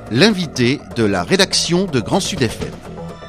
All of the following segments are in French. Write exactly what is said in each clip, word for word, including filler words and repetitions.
l'invité de la rédaction de Grand Sud F M.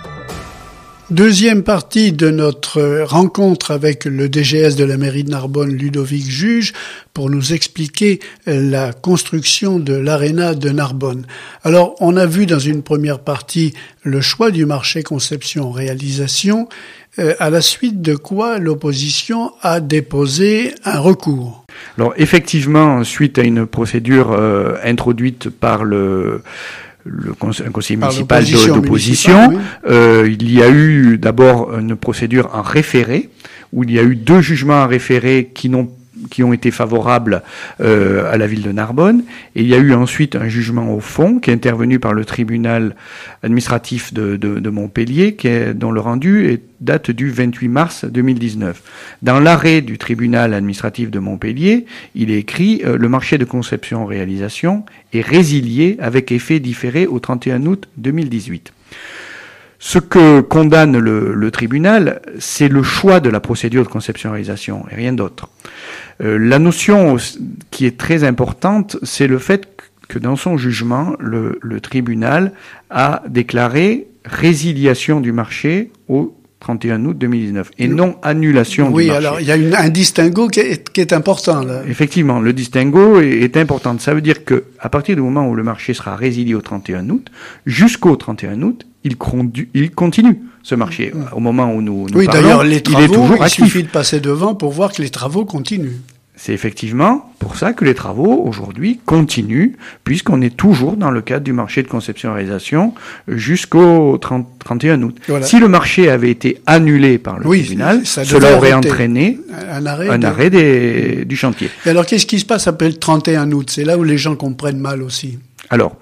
Deuxième partie de notre rencontre avec le D G S de la mairie de Narbonne, Ludovic Juge, pour nous expliquer la construction de l'aréna de Narbonne. Alors, on a vu dans une première partie le choix du marché conception-réalisation, euh, à la suite de quoi l'opposition a déposé un recours. Alors, effectivement, suite à une procédure euh, introduite par le... le conseil, un conseil municipal d'opposition, oui. euh, il y a eu d'abord une procédure en référé, où il y a eu deux jugements en référé qui n'ont qui ont été favorables euh, à la ville de Narbonne, et il y a eu ensuite un jugement au fond qui est intervenu par le tribunal administratif de, de, de Montpellier, qui est, dont le rendu est, date du vingt-huit mars deux mille dix-neuf. Dans l'arrêt du tribunal administratif de Montpellier, il est écrit euh, « Le marché de conception-réalisation est résilié avec effet différé au trente et un août deux mille dix-huit ». Ce que condamne le, le tribunal, c'est le choix de la procédure de conception-réalisation et rien d'autre. Euh, la notion qui est très importante, c'est le fait que dans son jugement, le, le tribunal a déclaré résiliation du marché au trente et un août deux mille dix-neuf et non annulation oui, du marché. Oui, alors il y a une, un distinguo qui est, qui est important là. Effectivement, le distinguo est, est important. Ça veut dire que à partir du moment où le marché sera résilié au trente et un août, jusqu'au trente et un août, il, condu, il continue ce marché. Mmh. Au moment où nous, nous oui, parlons, d'ailleurs, les travaux, il est toujours il actif. suffit de passer devant pour voir que les travaux continuent. C'est effectivement pour ça que les travaux, aujourd'hui, continuent, puisqu'on est toujours dans le cadre du marché de conception-réalisation jusqu'au trente, trente et un août. Voilà. Si le marché avait été annulé par le oui, tribunal, cela aurait entraîné un arrêt, un de... arrêt des, du chantier. Et alors, qu'est-ce qui se passe après le trente et un août? C'est là où les gens comprennent mal aussi. Alors,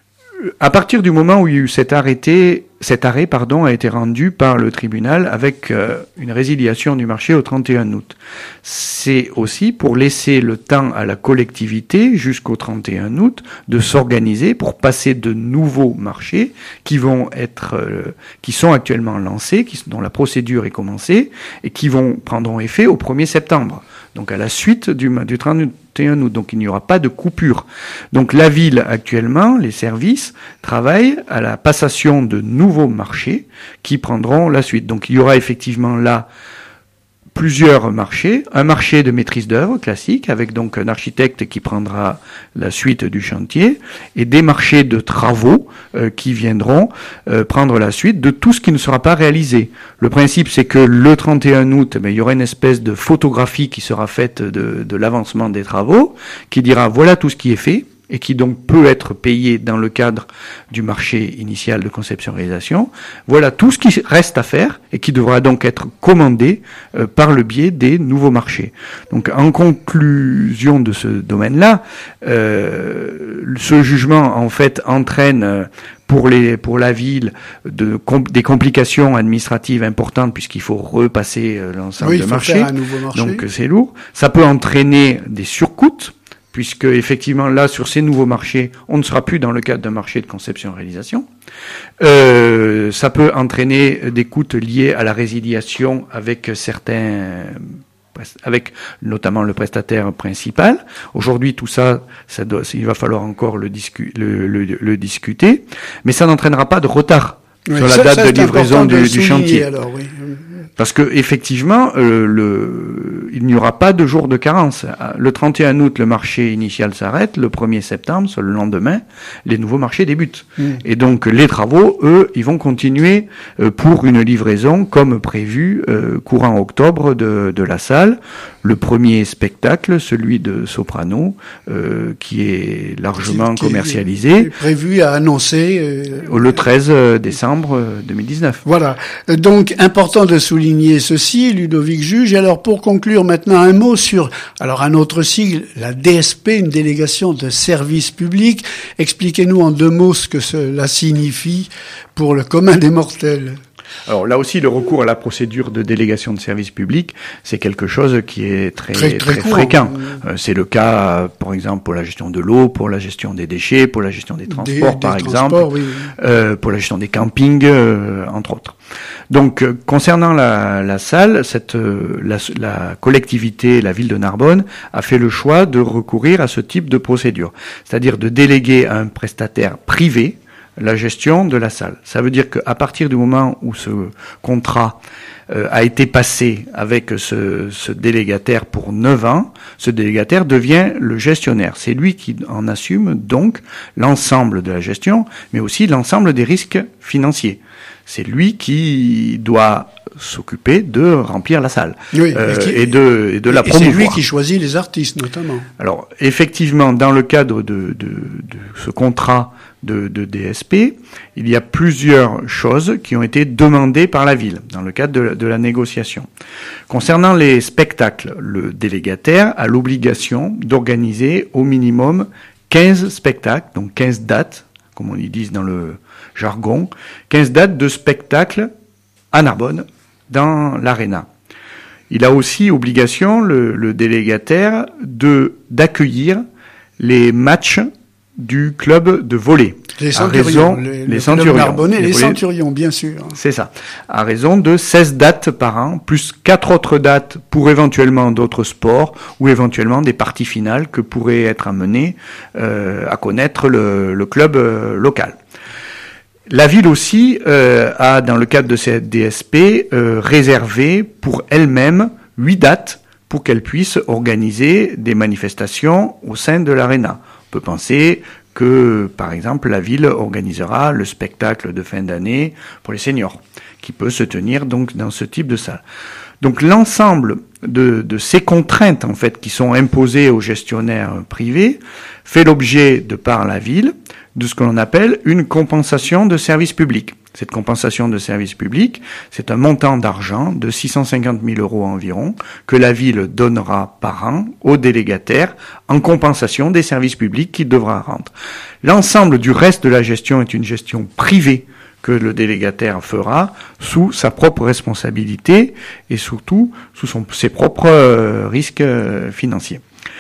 à partir du moment où il y a eu cet arrêté, cet arrêt, pardon, a été rendu par le tribunal avec euh, une résiliation du marché au trente et un août. C'est aussi pour laisser le temps à la collectivité jusqu'au trente et un août de s'organiser pour passer de nouveaux marchés qui vont être, euh, qui sont actuellement lancés, qui, dont la procédure est commencée et qui vont prendront effet au premier septembre. Donc à la suite du, du trente et un août. Donc il n'y aura pas de coupure. Donc la ville actuellement, les services, travaillent à la passation de nouveaux marchés qui prendront la suite. Donc il y aura effectivement là plusieurs marchés, un marché de maîtrise d'œuvre classique avec donc un architecte qui prendra la suite du chantier et des marchés de travaux euh, qui viendront euh, prendre la suite de tout ce qui ne sera pas réalisé. Le principe c'est que le trente et un août, ben, il y aura une espèce de photographie qui sera faite de, de l'avancement des travaux qui dira voilà tout ce qui est fait et qui donc peut être payé dans le cadre du marché initial de conception-réalisation. Voilà tout ce qui reste à faire et qui devra donc être commandé euh, par le biais des nouveaux marchés. Donc en conclusion de ce domaine-là, euh, ce jugement en fait entraîne pour les pour la ville de com- des complications administratives importantes puisqu'il faut repasser euh, l'ensemble oui, de marchés. Un nouveau marché. Donc c'est lourd. Ça peut entraîner des surcoûts, puisque effectivement là sur ces nouveaux marchés, on ne sera plus dans le cadre d'un marché de conception-réalisation. Euh, ça peut entraîner des coûts liés à la résiliation avec certains, avec notamment le prestataire principal. Aujourd'hui, tout ça, ça doit, il va falloir encore le, discu- le, le, le discuter, mais ça n'entraînera pas de retard oui, sur la ça, date ça, de livraison du, du chantier. Alors, oui. Parce que effectivement, euh, le, il n'y aura pas de jour de carence. Le trente et un août, le marché initial s'arrête. Le premier septembre, le lendemain, les nouveaux marchés débutent. Mmh. Et donc les travaux, eux, ils vont continuer euh, pour une livraison comme prévu euh, courant octobre de, de la salle. Le premier spectacle, celui de Soprano, euh, qui est largement qui, qui commercialisé, est prévu à annoncer euh, le treize décembre deux mille dix-neuf. Voilà. Donc important de souligner ceci, Ludovic Juge. Alors pour conclure maintenant un mot sur alors un autre sigle, la D S P, une délégation de service public. Expliquez-nous en deux mots ce que cela signifie pour le commun des mortels. Alors là aussi, le recours à la procédure de délégation de service public, c'est quelque chose qui est très très, très, très fréquent. Euh, c'est le cas, euh, par exemple, pour la gestion de l'eau, pour la gestion des déchets, pour la gestion des transports, des, par des exemple, transports, oui, oui. Euh, pour la gestion des campings, euh, entre autres. Donc, euh, concernant la, la salle, cette, euh, la, la collectivité, la ville de Narbonne, a fait le choix de recourir à ce type de procédure, c'est-à-dire de déléguer à un prestataire privé la gestion de la salle. Ça veut dire qu'à partir du moment où ce contrat euh, a été passé avec ce, ce délégataire pour neuf ans, ce délégataire devient le gestionnaire. C'est lui qui en assume donc l'ensemble de la gestion, mais aussi l'ensemble des risques financiers. C'est lui qui doit s'occuper de remplir la salle oui, euh, et, qui, et de et de la promouvoir. C'est lui qui choisit les artistes notamment. Alors effectivement, dans le cadre de, de, de ce contrat de, de D S P, il y a plusieurs choses qui ont été demandées par la ville dans le cadre de, de la négociation. Concernant les spectacles, le délégataire a l'obligation d'organiser au minimum quinze spectacles, donc quinze dates, comme on y dit dans le jargon, quinze dates de spectacles à Narbonne, dans l'aréna. Il a aussi obligation, le, le délégataire, de d'accueillir les matchs du club de volley. Les Centurions, les, les Centurions, Narbonnais, les, les Centurions, bien sûr. C'est ça. À raison de seize dates par an, plus quatre autres dates pour éventuellement d'autres sports ou éventuellement des parties finales que pourrait être amené euh, à connaître le, le club euh, local. La ville aussi euh, a, dans le cadre de cette D S P, euh, réservé pour elle-même huit dates pour qu'elle puisse organiser des manifestations au sein de l'aréna. On peut penser que, par exemple, la ville organisera le spectacle de fin d'année pour les seniors, qui peut se tenir donc dans ce type de salle. Donc l'ensemble de, de ces contraintes en fait qui sont imposées aux gestionnaires privés fait l'objet de par la ville de ce que l'on appelle une compensation de service public. Cette compensation de service public, c'est un montant d'argent de six cent cinquante mille euros environ que la ville donnera par an aux délégataires en compensation des services publics qu'il devra rendre. L'ensemble du reste de la gestion est une gestion privée que le délégataire fera sous sa propre responsabilité et surtout sous son, ses propres euh, risques euh, financiers.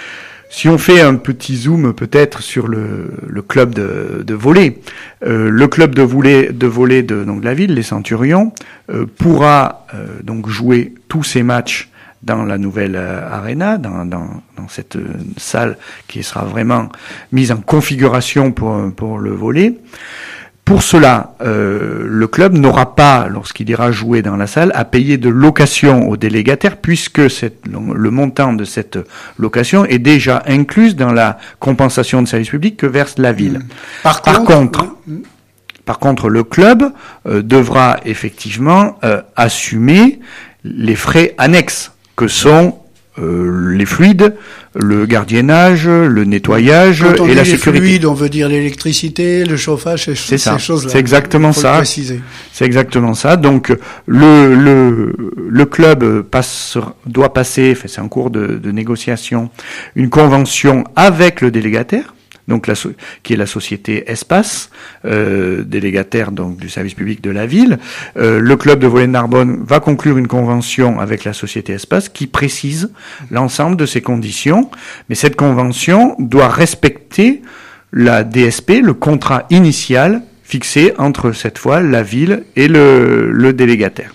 Si on fait un petit zoom peut-être sur le, le club de, de volley, euh, le club de volley de, volley de donc, la ville, les Centurions, euh, pourra euh, donc jouer tous ses matchs dans la nouvelle euh, arena, dans, dans, dans cette euh, salle qui sera vraiment mise en configuration pour, pour le volley. Pour cela, euh, le club n'aura pas, lorsqu'il ira jouer dans la salle, à payer de location aux délégataires, puisque cette, le montant de cette location est déjà inclus dans la compensation de service public que verse la ville. Par, par contre, contre, par contre, le club euh, devra effectivement euh, assumer les frais annexes que sont Euh, les fluides, le gardiennage, le nettoyage Quand on et dit la les sécurité. Fluides, on veut dire l'électricité, le chauffage, ces, c'est ça. ces choses-là. C'est exactement faut ça. Le préciser. C'est exactement ça. Donc le le le club passe doit passer, fait, c'est en cours de, de négociation, une convention avec le délégataire. Donc la, qui est la société Espace, euh, délégataire donc du service public de la ville. Euh, le club de volley de Narbonne va conclure une convention avec la société Espace qui précise l'ensemble de ces conditions, mais cette convention doit respecter la D S P, le contrat initial fixé entre cette fois la ville et le, le délégataire.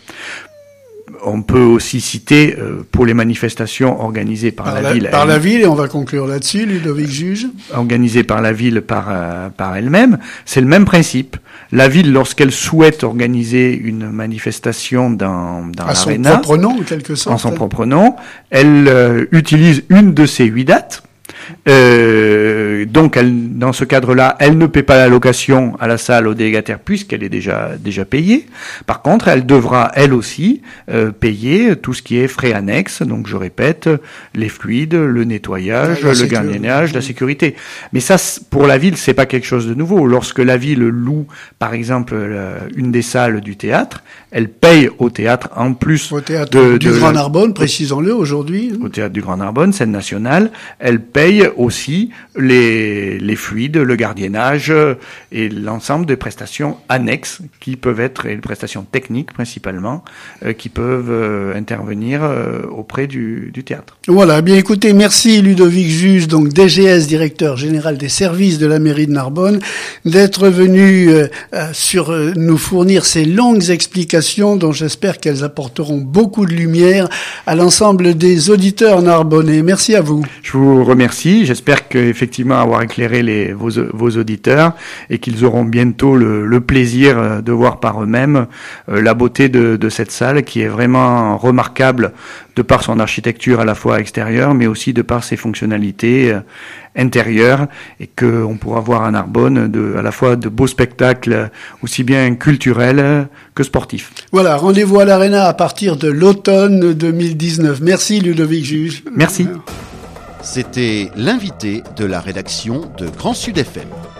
On peut aussi citer, euh, pour les manifestations organisées par, par la, la ville... Par elle, la ville, et on va conclure là-dessus, Ludovic Juge. Organisées par la ville par, euh, par elle-même, c'est le même principe. La ville, lorsqu'elle souhaite organiser une manifestation dans, dans à l'aréna... À son propre nom, en quelque sorte. En son propre nom, elle euh, utilise une de ces huit dates. Euh, donc, elle, dans ce cadre-là, elle ne paie pas la location à la salle au délégataire puisqu'elle est déjà déjà payée. Par contre, elle devra elle aussi euh, payer tout ce qui est frais annexes. Donc, je répète, les fluides, le nettoyage, le gardiennage, la sécurité. Mais ça, pour la ville, c'est pas quelque chose de nouveau. Lorsque la ville loue, par exemple, une des salles du théâtre, elle paye au théâtre en plus au théâtre de, du de, Grand Narbonne, précisons-le aujourd'hui. Au théâtre du Grand Narbonne, scène nationale, elle paye surveille aussi les, les fluides, le gardiennage et l'ensemble des prestations annexes qui peuvent être, et les prestations techniques principalement, euh, qui peuvent euh, intervenir euh, auprès du, du théâtre. Voilà, bien écoutez, merci Ludovic Juge, donc D G S, directeur général des services de la mairie de Narbonne, d'être venu euh, sur euh, nous fournir ces longues explications dont j'espère qu'elles apporteront beaucoup de lumière à l'ensemble des auditeurs narbonnais. Merci à vous. Je vous remercie. J'espère qu'effectivement avoir éclairé les, vos, vos auditeurs et qu'ils auront bientôt le, le plaisir de voir par eux-mêmes euh, la beauté de, de cette salle qui est vraiment remarquable de par son architecture à la fois extérieure mais aussi de par ses fonctionnalités euh, intérieures et qu'on pourra voir à Narbonne de, à la fois de beaux spectacles aussi bien culturels que sportifs. Voilà, rendez-vous à l'Arena à partir de l'automne deux mille dix-neuf. Merci Ludovic Juge. Merci. C'était l'invité de la rédaction de Grand Sud F M.